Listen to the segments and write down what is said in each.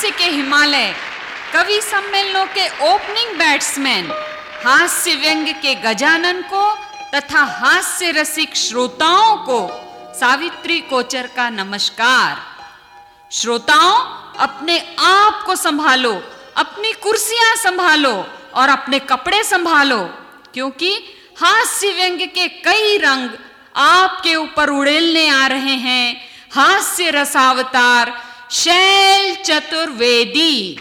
हास्य के हिमालय कवि सम्मेलनों के ओपनिंग बैट्समैन हास्य व्यंग के गजानन को तथा हास्य रसिक श्रोताओं को सावित्री कोचर का नमस्कार। श्रोताओं, अपने आप को संभालो, अपनी कुर्सियां संभालो और अपने कपड़े संभालो, क्योंकि हास्य व्यंग के कई रंग आपके ऊपर उड़ेलने आ रहे हैं। हास्य रसावतार शैल चतुर्वेदी।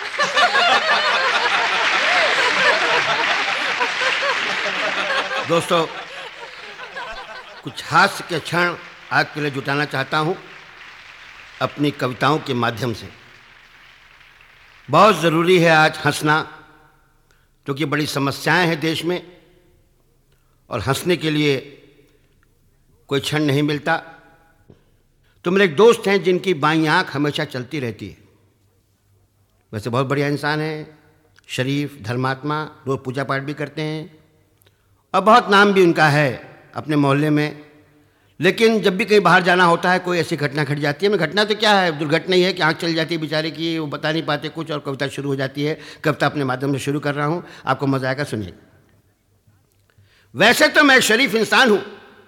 दोस्तों, कुछ हास्य के क्षण आपके लिए जुटाना चाहता हूं अपनी कविताओं के माध्यम से। बहुत ज़रूरी है आज हंसना, क्योंकि बड़ी समस्याएं हैं देश में और हंसने के लिए कोई क्षण नहीं मिलता। तो मेरे एक दोस्त हैं जिनकी बाईं आंख हमेशा चलती रहती है। वैसे बहुत बढ़िया इंसान है, शरीफ, धर्मात्मा, रोज पूजा पाठ भी करते हैं और बहुत नाम भी उनका है अपने मोहल्ले में। लेकिन जब भी कहीं बाहर जाना होता है, कोई ऐसी घटना घट जाती है। घटना तो क्या है, दुर्घटना ही है कि आँख चल जाती है बेचारे की, वो बता नहीं पाते कुछ और कविता शुरू हो जाती है। कविता अपने माध्यम से शुरू कर रहा हूँ, आपको मजा आएगा, सुनिए। वैसे तो मैं एक शरीफ इंसान हूँ,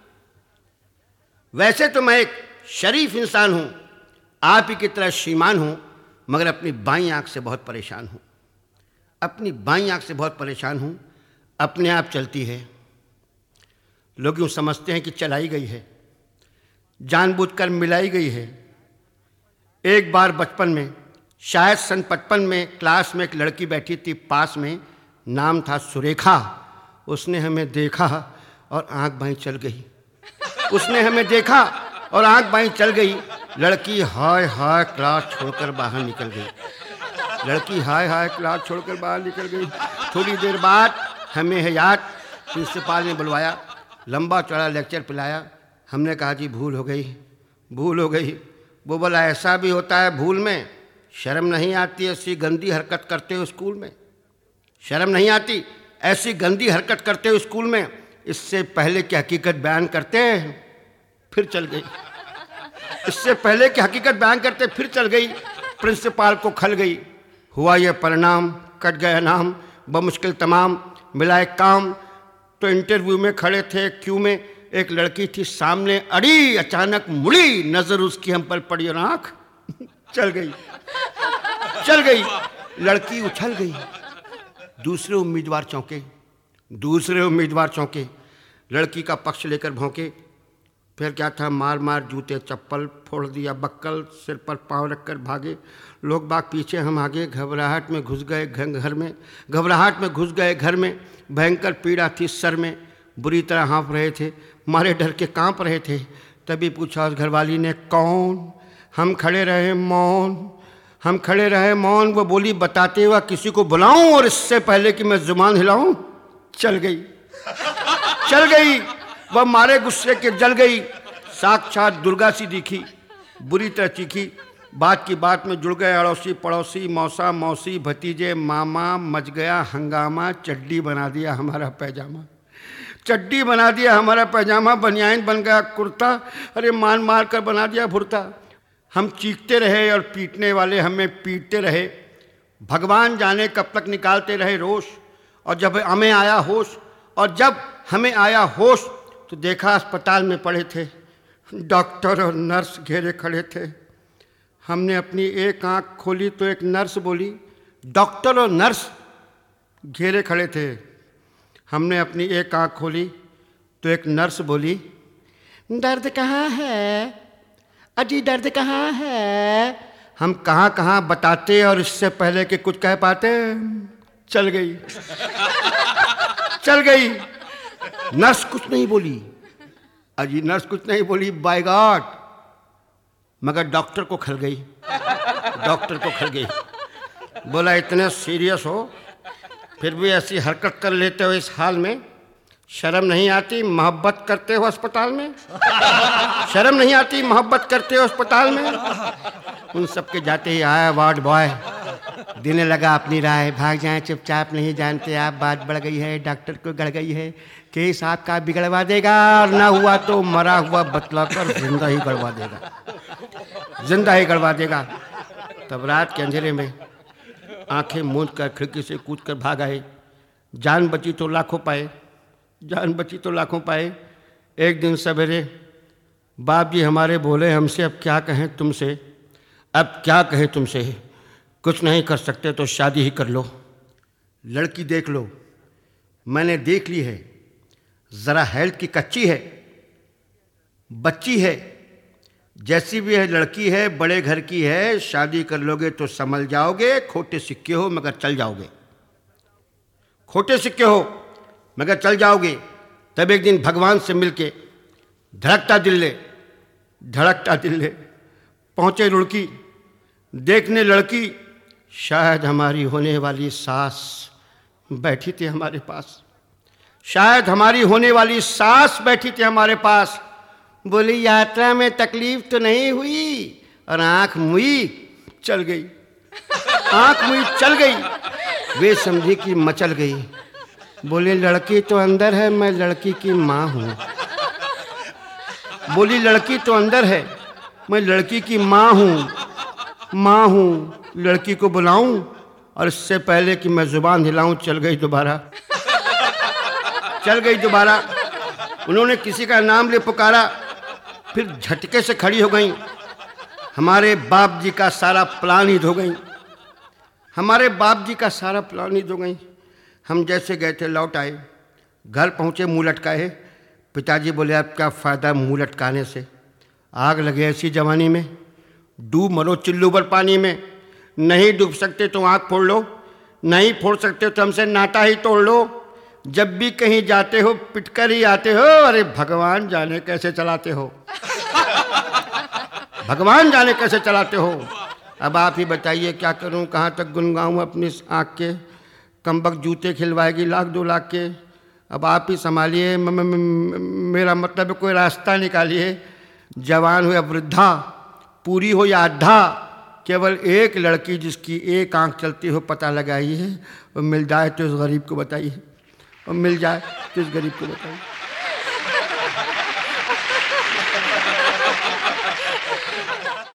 वैसे तो मैं एक शरीफ इंसान हूँ, आप ही की तरह श्रीमान हूँ, मगर अपनी बाईं आँख से बहुत परेशान हूँ। अपनी बाईं आँख से बहुत परेशान हूँ। अपने आप चलती है, लोग यूँ समझते हैं कि चलाई गई है, जानबूझकर मिलाई गई है। एक बार बचपन में, शायद सन 55 में, क्लास में एक लड़की बैठी थी पास में, नाम था सुरेखा। उसने हमें देखा और आंख बाईं चल गई। उसने हमें देखा और आंख बाईं चल गई। लड़की हाय हाय क्लास छोड़कर बाहर निकल गई। लड़की हाय हाय क्लास छोड़कर बाहर निकल गई। थोड़ी देर बाद हमें है याद, प्रिंसिपल ने बुलवाया, लंबा चौड़ा लेक्चर पिलाया। हमने कहा जी भूल हो गई, भूल हो गई। वो बोला ऐसा भी होता है भूल में, शर्म नहीं आती ऐसी गंदी हरकत करते हो स्कूल में, शर्म नहीं आती ऐसी गंदी हरकत करते हो स्कूल में, इससे पहले कि हकीकत बयान करते हैं। फिर चल गई। इससे पहले कि हकीकत बयान करते फिर चल गई। प्रिंसिपल को खल गई। हुआ यह परिणाम, कट गया नाम, बमुश्किल तमाम मिला एक काम। तो इंटरव्यू में खड़े थे क्यू में, एक लड़की थी सामने अड़ी, अचानक मुड़ी, नजर उसकी हम पर पड़ी और आंख चल गई, चल गई। लड़की उछल गई। दूसरे उम्मीदवार चौंके, दूसरे उम्मीदवार चौंके, लड़की का पक्ष लेकर भौंके। फिर क्या था, मार मार जूते चप्पल, फोड़ दिया बक्कल, सिर पर पांव रखकर भागे। लोग बाग पीछे, हम आगे। घबराहट में घुस गए घर में, घबराहट में घुस गए घर में। भयंकर पीड़ा थी सर में, बुरी तरह हाँफ रहे थे, मारे डर के कांप रहे थे। तभी पूछा उस घरवाली ने, कौन? हम खड़े रहे मौन, हम खड़े रहे मौन। वो बोली, बताते हुआ किसी को बुलाऊं और इससे पहले कि मैं जुबान हिलाऊं, चल गई, चल गई। वह मारे गुस्से के जल गई। साक्षात दुर्गा सी दिखी, बुरी तरह चीखी। बात की बात में जुड़ गए अड़ोसी पड़ोसी, मौसा मौसी भतीजे मामा। मच गया हंगामा, चड्डी बना दिया हमारा पैजामा, चड्डी बना दिया हमारा पैजामा। बनियान बन गया कुर्ता, अरे मार मार कर बना दिया भुर्ता। हम चीखते रहे और पीटने वाले हमें पीटते रहे। भगवान जाने कब तक निकालते रहे रोष। और जब हमें आया होश, और जब हमें आया होश, तो देखा अस्पताल में पड़े थे, डॉक्टर और नर्स घेरे खड़े थे। हमने अपनी एक आंख खोली तो एक नर्स बोली, डॉक्टर और नर्स घेरे खड़े थे। हमने अपनी एक आंख खोली तो एक नर्स बोली, दर्द कहाँ है अजी, दर्द कहाँ है? हम कहाँ कहाँ बताते और इससे पहले कि कुछ कह पाते, चल गई, चल गई। नर्स कुछ नहीं बोली, अजी नर्स कुछ नहीं बोली, बाय गॉड। मगर डॉक्टर को खल गई, डॉक्टर को खल गई। बोला, इतने सीरियस हो फिर भी ऐसी हरकत कर लेते हो इस हाल में, शर्म नहीं आती मोहब्बत करते हो अस्पताल में, शर्म नहीं आती मोहब्बत करते हो अस्पताल में। उन सब के जाते ही आया वार्ड बॉय, देने लगा अपनी राय, भाग जाएं चुपचाप, नहीं जानते आप बात बढ़ गई है, डॉक्टर को गड़ गई है, केस आपका बिगड़वा देगा, और ना हुआ तो मरा हुआ बतलाकर जिंदा ही गड़वा देगा, जिंदा ही गड़वा देगा। तब रात के अंधेरे में आंखें मूंद कर खिड़की से कूद कर भाग आए। जान बची तो लाखों पाए, जान बची तो लाखों पाए। एक दिन सवेरे बाप जी हमारे बोले, हमसे अब क्या कहें तुमसे, अब क्या कहें तुमसे, कुछ नहीं कर सकते तो शादी ही कर लो। लड़की देख लो, मैंने देख ली है, ज़रा हेल्थ की कच्ची है, बच्ची है, जैसी भी है लड़की है, बड़े घर की है, शादी कर लोगे तो संभल जाओगे, खोटे सिक्के हो मगर चल जाओगे, खोटे सिक्के हो मगर चल जाओगे। तब एक दिन भगवान से मिलके धड़कता दिल ले पहुँचे रुड़की, देखने लड़की, शायद हमारी होने वाली सास बैठी थी हमारे पास, शायद हमारी होने वाली सास बैठी थी हमारे पास। बोली, यात्रा में तकलीफ तो नहीं हुई? और आंख मुई चल गई, आंख मुई चल गई। वे समझी कि मचल गई। बोले, लड़की तो अंदर है, मैं लड़की की माँ हूँ। बोली, लड़की तो अंदर है, मैं लड़की की माँ हूँ, लड़की को बुलाऊं? और इससे पहले कि मैं जुबान हिलाऊं चल गई दोबारा। उन्होंने किसी का नाम ले पुकारा, फिर झटके से खड़ी हो गई। हमारे बाप जी का सारा प्लान ही धो गई, हम जैसे गए थे लौट आए, घर पहुँचे मुँह लटकाए। पिताजी बोले, अब क्या फ़ायदा मुँह लटकाने से, आग लगे ऐसी जवानी में, डूब मरो चिल्लू भर पानी में। नहीं डूब सकते तो आँख फोड़ लो, नहीं फोड़ सकते तो हमसे नाता ही तोड़ लो। जब भी कहीं जाते हो पिटकर ही आते हो, अरे भगवान जाने कैसे चलाते हो, भगवान जाने कैसे चलाते हो। अब आप ही बताइए क्या करूं, कहाँ तक गुनगाऊं अपनी आँख के, कमबख्त जूते खिलवाएगी लाख 2 लाख के। अब आप ही संभालिए, मेरा मतलब कोई रास्ता निकालिए। जवान हो या वृद्धा, पूरी हो या आधा, केवल एक लड़की जिसकी एक आंख चलती हो पता लगाइए, और मिल जाए तो इस गरीब को बताइए, और मिल जाए तो इस गरीब को बताइए।